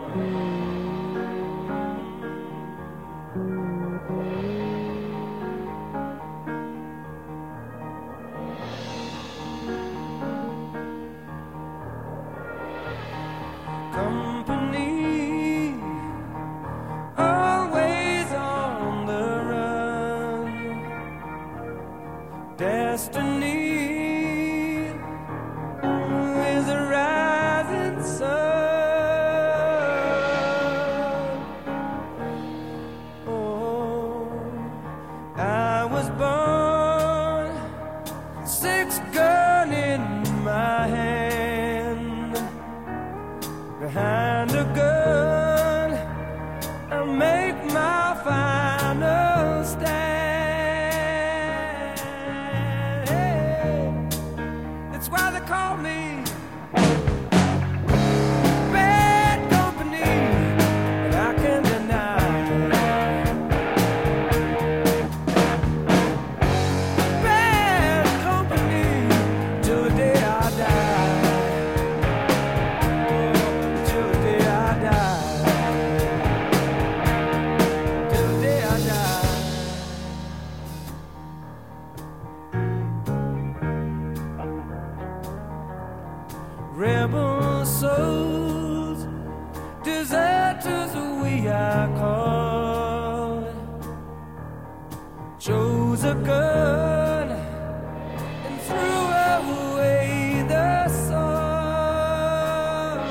Company, always on the run. Destiny is a rising sun. Oh, I was born, six-gun in my hand. Behind a gun, I make my final stand. Hey, that's why they call me bad company, and I can't deny. Bad company till the day I die. Rebel souls, deserters we are called. Chose a gun and threw away the sword.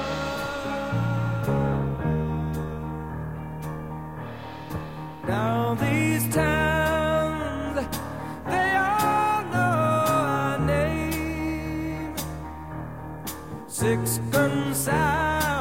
Now these towns, they all know our name. Six-gun sound